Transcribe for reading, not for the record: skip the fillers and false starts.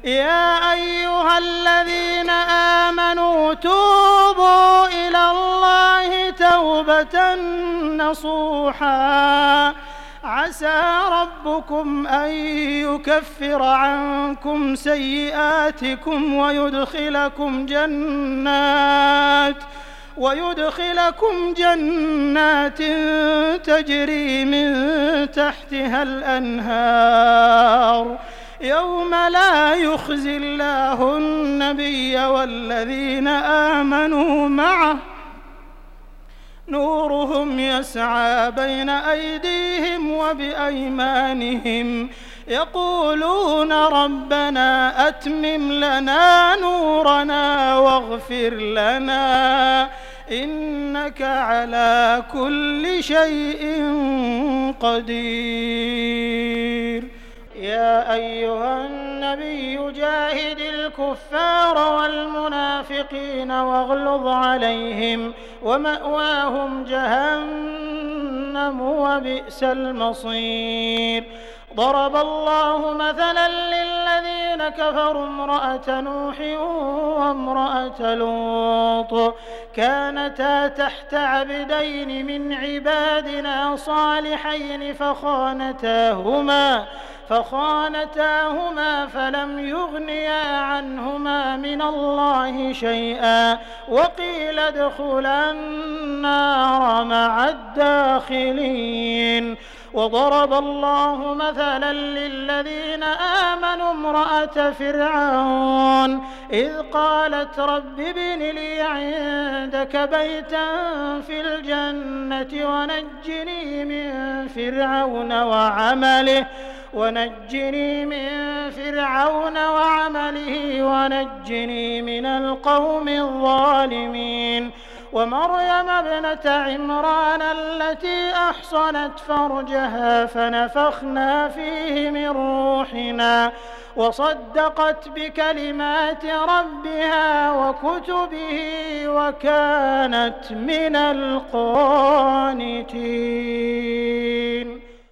يا أيها الذين آمنوا توبوا إلى الله توبة نصوحا عسى ربكم أن يكفر عنكم سيئاتكم ويدخلكم جنات تجري من تحتها الأنهار يوم لا يخزي الله النبي والذين آمنوا معه نورهم يسعى بين أيديهم وبأيمانهم يقولون ربنا أتمم لنا نورنا واغفر لنا إنك على كل شيء قدير. يا أيها النبي جاهد الكفار والمنافقين واغلظ عليهم ومأواهم جهنم وبئس المصير. ضرب الله مثلا للذين كفروا امرأة نوح وامرأة لوط كانتا تحت عبدين من عبادنا صالحين فخانتاهما فلم يغنيا عنهما من الله شيئا وقيل ادخلا النار مع الداخلين. وضرب الله مثلا للذين آمنوا امرأة فرعون إذ قالت رب ابن لي عندك بيتا في الجنة ونجني من فرعون وعمله ونجني من القوم الظالمين. ومريم ابنة عمران التي أحصنت فرجها فنفخنا فيه من روحنا وصدقت بكلمات ربها وكتبه وكانت من القانتين.